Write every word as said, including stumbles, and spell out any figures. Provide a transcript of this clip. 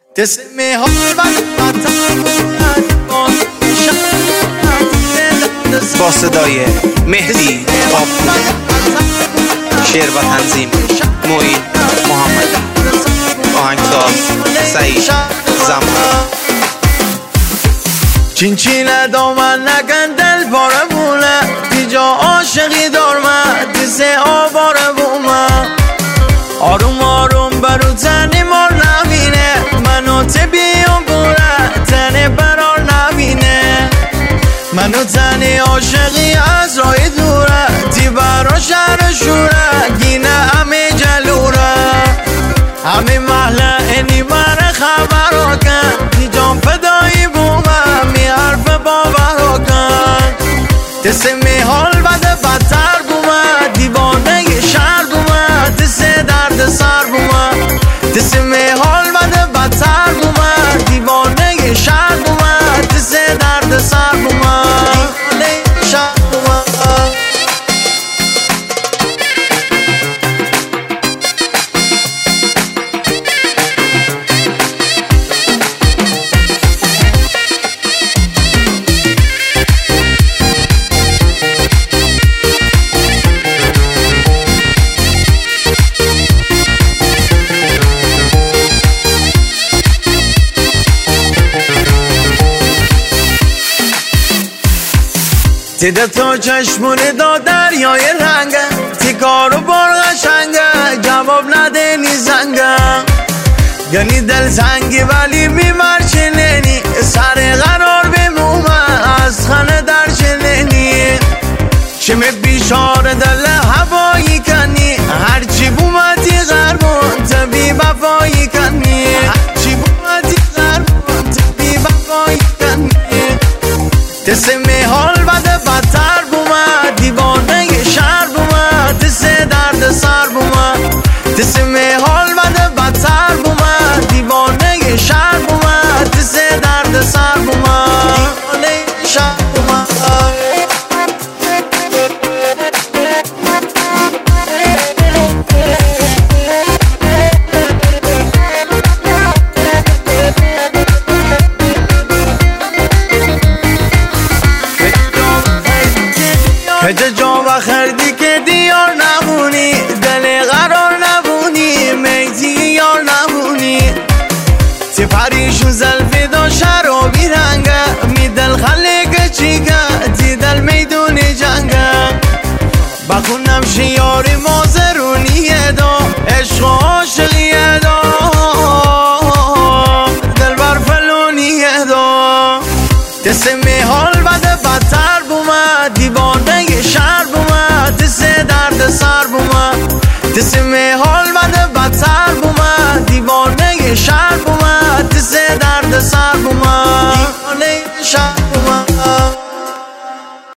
تسمي حال با صدای مهدی آبپور، شعر و تنظیم معین محمدی، آهنگساز سعید زمان. چین چینه دامن نکن دل پاره بونه دیجا عاشقی دارمه دیسه آباره بومه آروم آروم برو تنی مار نبینه منو تبیم بوره تنی برار نبینه منو تنی عاشقی از رای دوره تی برا شهر شوره گینه همه جلوره همه محله اینی من خبر کن دیجام فدایی بومه می حرف باور کن تسمی حال بده بدتر بومه دیوانه شهر بومه تسه درد سر بومه تسمی حال بده بدتر بومه دیوانه شهر بومه تسه درد سر بومه شهر بومه دیده تو چشمونی دا دریای رنگه تی کارو بار قشنگه جواب نده نی زنگه یعنی دل زنگی ولی میمر چلنی سر قرار بمومه از خانه در چلنی چمه بیشار دل هوایی کنی هرچی بومتی غربون تبی بفایی کنی هرچی بومتی غربون تبی بفایی کنی تسمی حال بده بدتر بومه دیوانه شهر بومه تسه درد سر بومه تسمی حال بده بدتر بومه دیوانه شهر بومه تسه درد سر بومه دیوانه شهر بومه هجه جا و خردی که دیار نمونی دل قرار نبونی میتی یار نمونی تی پریشون زلفی دا شرابی رنگه می دل خلیق چیگه تی دل میدونی جنگه بخونم شیاری مازرونیه دا عشق و عاشقیه دا دل بر فلونیه دا تسمی حال بده بدتر بومه دیوانه شهر بومه تسه درد سر بومه تسمی حال